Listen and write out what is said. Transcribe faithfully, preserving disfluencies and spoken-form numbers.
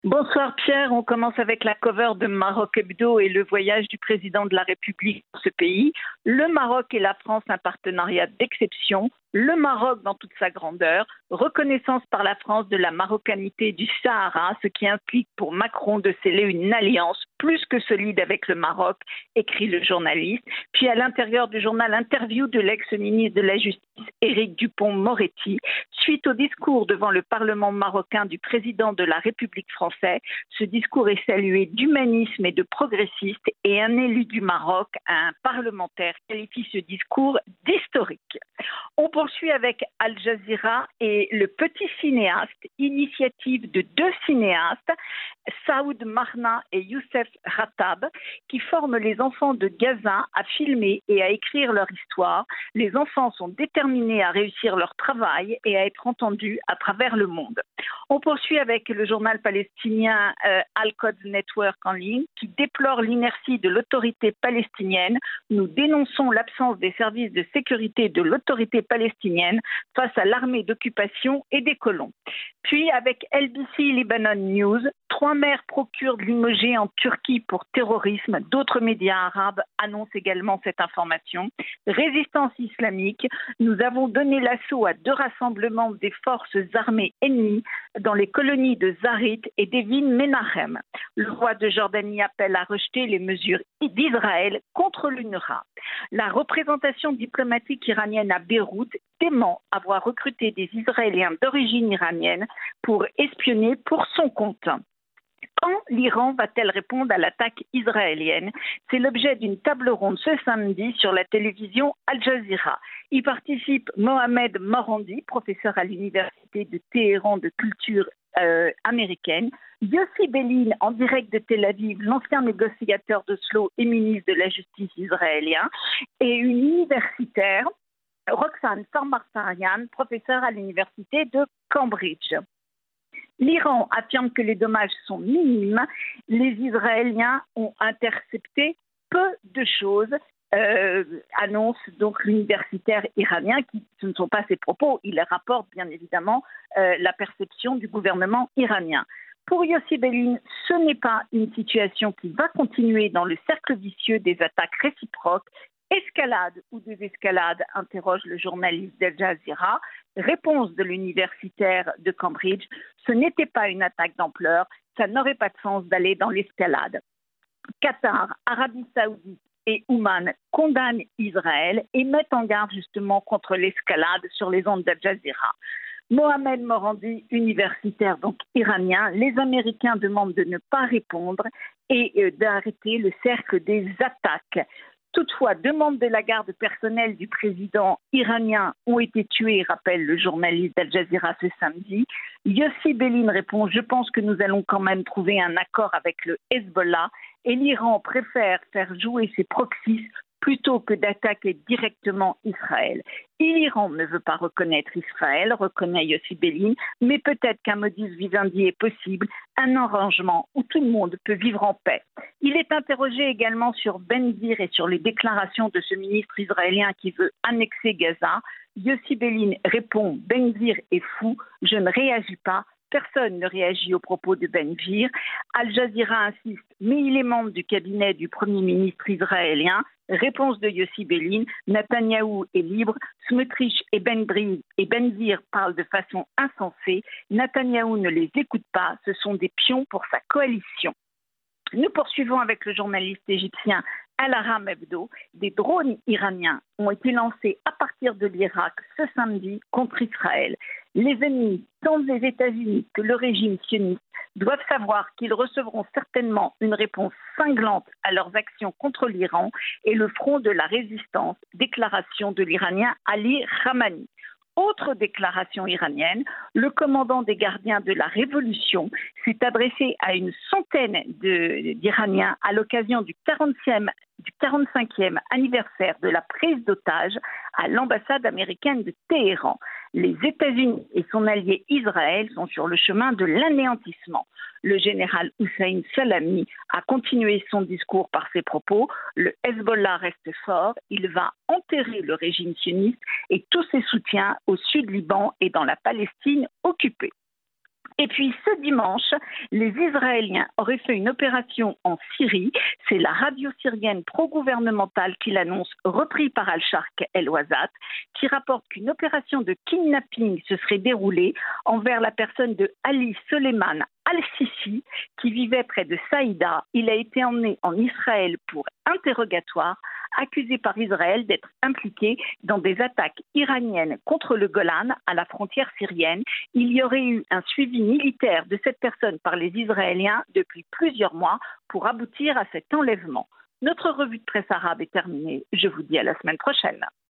Bonsoir Pierre, on commence avec la cover de Maroc Hebdo et le voyage du président de la République dans ce pays. Le Maroc et la France, un partenariat d'exception. Le Maroc dans toute sa grandeur, reconnaissance par la France de la marocanité du Sahara, ce qui implique pour Macron de sceller une alliance plus que solide avec le Maroc, écrit le journaliste. Puis à l'intérieur du journal, interview de l'ex-ministre de la Justice, Éric Dupond-Moretti, suite au discours devant le Parlement marocain du président de la République française. Ce discours est salué d'humanisme et de progressiste et un élu du Maroc, un parlementaire, qualifie ce discours d'historique. On poursuit avec Al Jazeera et le petit cinéaste, initiative de deux cinéastes, Saoud Marna et Youssef Rattab, qui forment les enfants de Gaza à filmer et à écrire leur histoire. Les enfants sont déterminés à réussir leur travail et à être entendus à travers le monde. On poursuit avec le journal palestinien euh, Al-Quds Network en ligne, qui déplore l'inertie de l'autorité palestinienne. Nous dénonçons l'absence des services de sécurité de l'autorité palestinienne face à l'armée d'occupation et des colons. Puis avec L B C Lebanon News, trois maires procurent de limogés en Turquie pour terrorisme. D'autres médias arabes annoncent également cette information. Résistance islamique, nous avons donné l'assaut à deux rassemblements des forces armées ennemies dans les colonies de Zarit et d'Evin Menahem. Le roi de Jordanie appelle à rejeter les mesures d'Israël contre l'U N R W A. La représentation diplomatique iranienne à Beyrouth dément avoir recruté des Israéliens d'origine iranienne pour espionner pour son compte. Quand l'Iran va-t-elle répondre à l'attaque israélienne? C'est l'objet d'une table ronde ce samedi sur la télévision Al Jazeera. Y participe Mohamed Morandi, professeur à l'université de Téhéran de culture euh, américaine, Yossi Beline, en direct de Tel Aviv, l'ancien négociateur d'Oslo et ministre de la Justice israélien, et une universitaire, Roxane Sarmarsarian, professeure à l'université de Cambridge. L'Iran affirme que les dommages sont minimes. Les Israéliens ont intercepté peu de choses, euh, annonce donc l'universitaire iranien, qui ce ne sont pas ses propos, il rapporte bien évidemment euh, la perception du gouvernement iranien. Pour Yossi Beline, ce n'est pas une situation qui va continuer dans le cercle vicieux des attaques réciproques. Escalade ou désescalade, interroge le journaliste d'Al Jazeera. Réponse de l'universitaire de Cambridge, ce n'était pas une attaque d'ampleur, ça n'aurait pas de sens d'aller dans l'escalade. Qatar, Arabie Saoudite et Oman condamnent Israël et mettent en garde justement contre l'escalade sur les ondes d'Al Jazeera. Mohamed Morandi, universitaire donc iranien, les Américains demandent de ne pas répondre et euh, d'arrêter le cercle des attaques. Toutefois, deux membres de la garde personnelle du président iranien ont été tués, rappelle le journaliste d'Al Jazeera ce samedi. Yossi Beline répond « Je pense que nous allons quand même trouver un accord avec le Hezbollah et l'Iran préfère faire jouer ses proxys plutôt que d'attaquer directement Israël. Et l'Iran ne veut pas reconnaître Israël, reconnaît Yossi Beline, mais peut-être qu'un modus vivendi est possible, un arrangement où tout le monde peut vivre en paix. Il est interrogé également sur Ben Gvir et sur les déclarations de ce ministre israélien qui veut annexer Gaza. Yossi Beline répond « Ben Gvir est fou, je ne réagis pas ». Personne ne réagit aux propos de Ben Gvir. Al Jazeera insiste, mais il est membre du cabinet du Premier ministre israélien. Réponse de Yossi Beline, Netanyahou est libre, Smotrich et Ben Gvir parlent de façon insensée. Netanyahou ne les écoute pas, ce sont des pions pour sa coalition. Nous poursuivons avec le journaliste égyptien Al-Ahram Hebdo. Des drones iraniens ont été lancés à partir de l'Irak ce samedi contre Israël. Les ennemis, tant les États-Unis que le régime sioniste, doivent savoir qu'ils recevront certainement une réponse cinglante à leurs actions contre l'Iran et le front de la résistance, déclaration de l'Iranien Ali Khamenei. Autre déclaration iranienne, le commandant des gardiens de la révolution s'est adressé à une centaine de, d'Iraniens à l'occasion du quarantième, du quarante-cinquième anniversaire de la prise d'otage à l'ambassade américaine de Téhéran. Les États-Unis et son allié Israël sont sur le chemin de l'anéantissement. Le général Hussein Salami a continué son discours par ses propos. Le Hezbollah reste fort, il va enterrer le régime sioniste et tous ses soutiens au sud Liban et dans la Palestine occupée. Et puis ce dimanche, les Israéliens auraient fait une opération en Syrie. C'est la radio syrienne pro-gouvernementale qui l'annonce, repris par Al-Sharq El-Wazat, qui rapporte qu'une opération de kidnapping se serait déroulée envers la personne de Ali Soleiman Al-Sisi, qui vivait près de Saïda. Il a été emmené en Israël pour interrogatoire, accusé par Israël d'être impliqué dans des attaques iraniennes contre le Golan à la frontière syrienne. Il y aurait eu un suivi militaire de cette personne par les Israéliens depuis plusieurs mois pour aboutir à cet enlèvement. Notre revue de presse arabe est terminée. Je vous dis à la semaine prochaine.